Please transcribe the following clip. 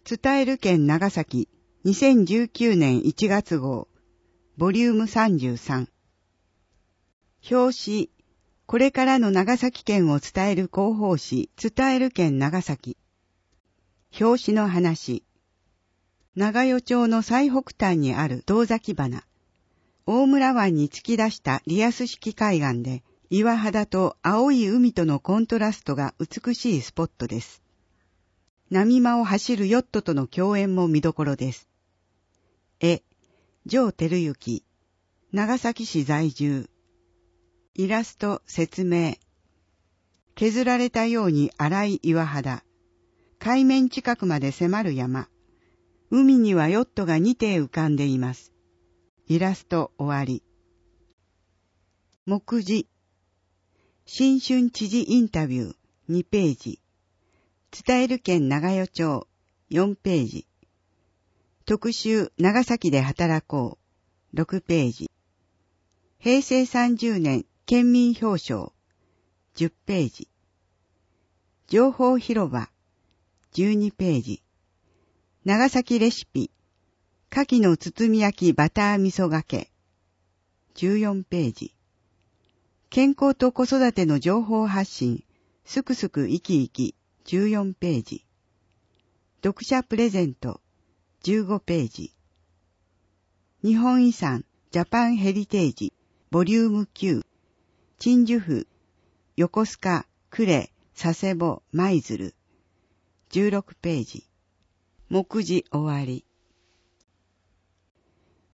伝える県長崎2019年1月号ボリューム33表紙これからの長崎県を伝える広報誌伝える県長崎表紙の話長与町の最北端にある銅崎花大村湾に突き出したリアス式海岸で岩肌と青い海とのコントラストが美しいスポットです。波間を走るヨットとの共演も見どころです。絵、城照之、長崎市在住。イラスト説明。削られたように荒い岩肌。海面近くまで迫る山。海にはヨットが2艇浮かんでいます。イラスト終わり。目次。新春知事インタビュー2ページ。伝える県長与町4ページ。特集長崎で働こう6ページ。平成30年県民表彰10ページ。情報広場12ページ。長崎レシピ牡蠣の包み焼きバター味噌がけ14ページ。健康と子育ての情報発信すくすく生き生き14ページ。読者プレゼント15ページ。日本遺産ジャパンヘリテージボリューム9鎮守府横須賀呉佐世保舞鶴16ページ。目次終わり。